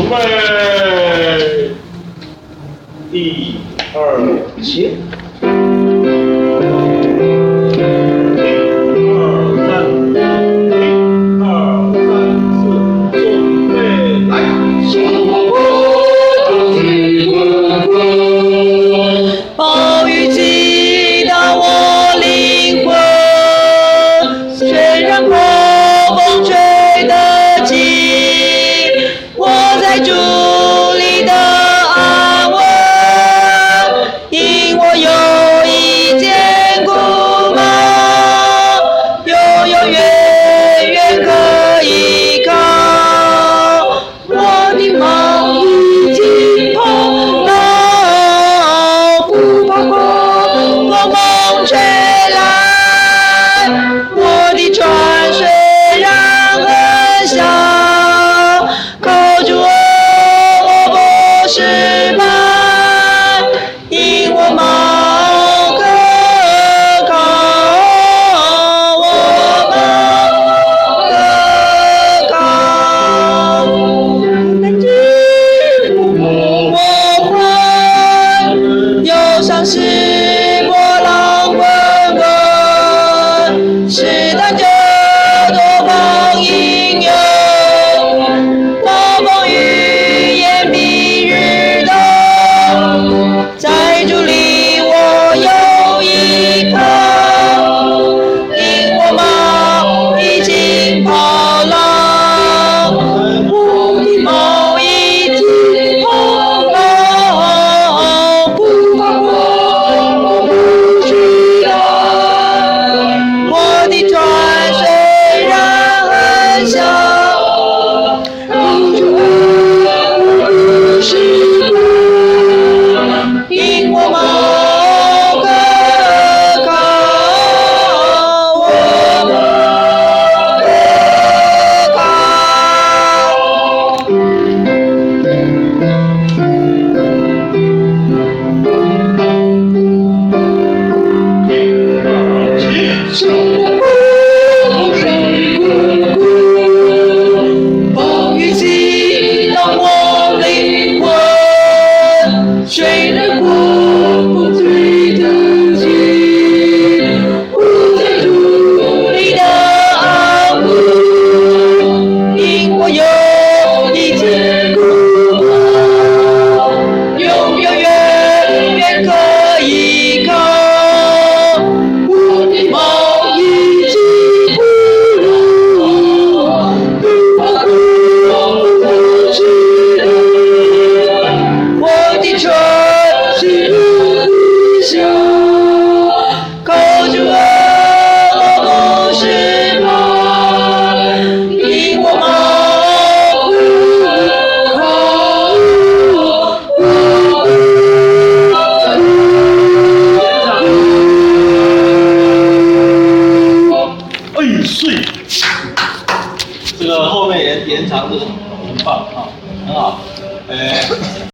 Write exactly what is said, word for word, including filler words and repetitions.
备，一、二、起。 暴雨击打我灵魂，虽然破风吹得急，我在主里的安稳，因我有一坚固锚，永永远远可依靠。我的锚已经碰到，不怕风风吹来，我的船虽然很小，靠住我，我不失败，因我锚可靠，我锚可靠。但知我魂，忧伤是波浪滚滚，试探着多方引诱，暴风雨也避日头，在主里我有依靠，因我锚已经抛浪，我的锚已经碰到，不怕风，我不惧怕。我的船虽然很小，靠住我，我不失败，因我锚可靠，我锚虽然风水滚滚，暴雨击打我灵魂，虽然狂风吹得急，我在主里的安稳，因我有一坚固锚，永永远远可依靠。我的锚已经不老，不怕风不知道，我的船是理想，靠住我，我不失败，因我锚可靠，我哎，碎！这个后面延延长这种很棒啊，很好。哎。